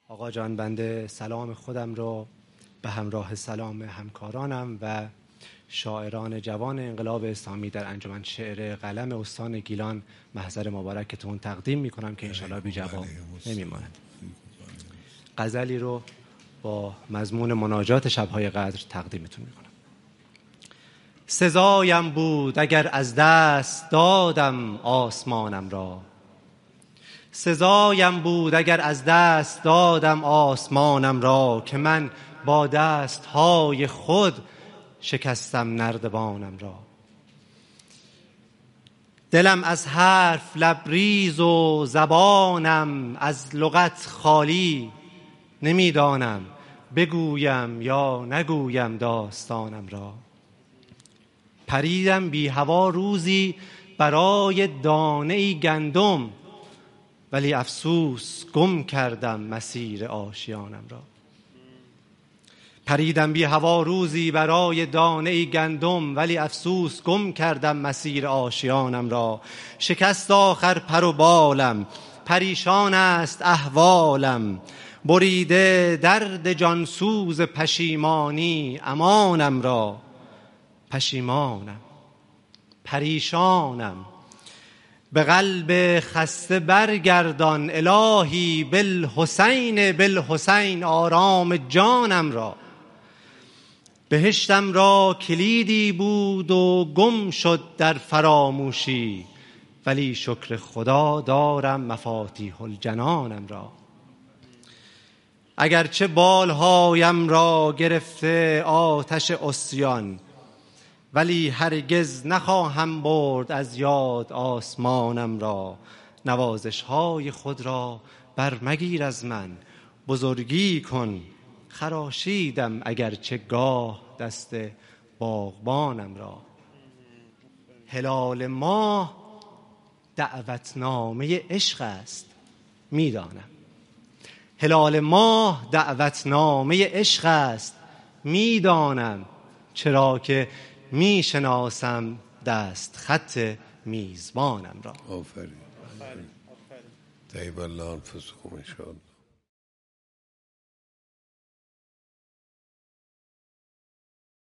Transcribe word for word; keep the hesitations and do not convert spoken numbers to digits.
آقا جان، بنده سلام خودم رو به همراه سلام همکارانم و شاعران جوان انقلاب اسلامی در انجمن شعر قلم استان گیلان محضر مبارکتون تقدیم میکنم که انشالله بی جواب نمیماند. غزلی رو با مضمون مناجات شبهای قدر تقدیمتون میکنم. سزایم بود اگر از دست دادم آسمانم را، سزایم بود اگر از دست دادم آسمانم را، که من با دستهای خود شکستم نردبانم را. دلم از حرف لبریز و زبانم از لغت خالی، نمیدانم بگویم یا نگویم داستانم را. پریدم بی هوا روزی برای دانه گندم، ولی افسوس گم کردم مسیر آشیانم را. پریدم بی هوا روزی برای دانه گندم، ولی افسوس گم کردم مسیر آشیانم را. شکست آخر پر و بالم، پریشان است احوالم، بریده درد جانسوز پشیمانی امانم را. پشیمانم، پریشانم، به قلب خسته برگردان الهی بالحسین بالحسین آرام جانم را. بهشتم را کلیدی بود و گم شد در فراموشی، ولی شکر خدا دارم مفاتیح الجنانم را. اگرچه بالهایم را گرفته آتش عصیان، ولی هرگز نخواهم برد از یاد آسمانم را. نوازش های خود را برمگیر از من، بزرگی کن خراشیدم اگرچه گاه دست باغبانم را. هلال ماه دعوتنامه عشق است میدانم، هلال ماه دعوتنامه عشق است میدانم، چرا که میشناسم دست خط میزبانم را. آفرین. طیب الله انفسکم ان شاء الله.